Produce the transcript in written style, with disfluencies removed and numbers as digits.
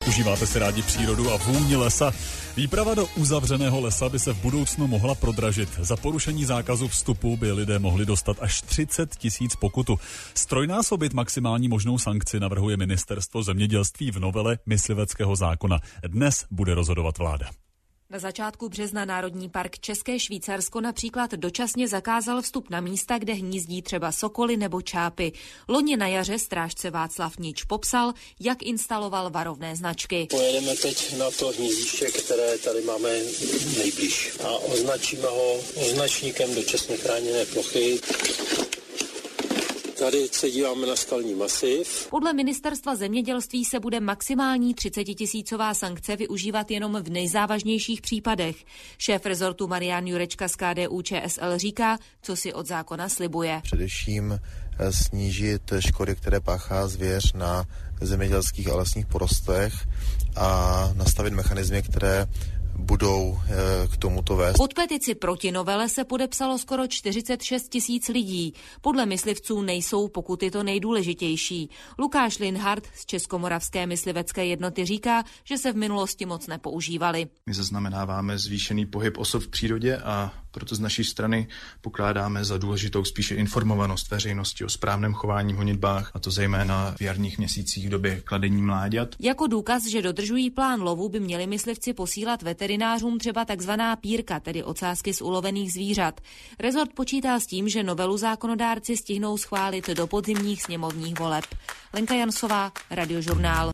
Užíváte si rádi přírodu a vůni lesa? Výprava do uzavřeného lesa by se v budoucnu mohla prodražit. Za porušení zákazu vstupu by lidé mohli dostat až 30 000 pokutu. Strojnásobit maximální možnou sankci navrhuje Ministerstvo zemědělství v novele mysliveckého zákona. Dnes bude rozhodovat vláda. Na začátku března Národní park České Švýcarsko například dočasně zakázal vstup na místa, kde hnízdí třeba sokoly nebo čápy. Loni na jaře strážce Václav Nič popsal, jak instaloval varovné značky. Pojedeme teď na to hnízdiště, které tady máme nejblíž a označíme ho označníkem dočasně chráněné plochy. Tady se díváme na skalní masiv. Podle Ministerstva zemědělství se bude maximální 30 000 sankce využívat jenom v nejzávažnějších případech. Šéf rezortu Marian Jurečka z KDU-ČSL říká, co si od zákona slibuje. Především snížit škody, které páchá zvěř na zemědělských a lesních porostech a nastavit mechanismy, které budou k tomuto vést. Pod petici proti novele se podepsalo skoro 46 000 lidí. Podle myslivců nejsou pokuty to nejdůležitější. Lukáš Linhart z Českomoravské myslivecké jednoty říká, že se v minulosti moc nepoužívaly. My zaznamenáváme zvýšený pohyb osob v přírodě a proto z naší strany pokládáme za důležitou spíše informovanost veřejnosti o správném chování v honitbách, a to zejména v jarních měsících v době kladení mláďat. Jako důkaz, že dodržují plán lovu, by měli myslivci posílat veterinářům třeba takzvaná pírka, tedy ocásky z ulovených zvířat. Rezort počítá s tím, že novelu zákonodárci stihnou schválit do podzimních sněmovních voleb. Lenka Jansová, Radiožurnál.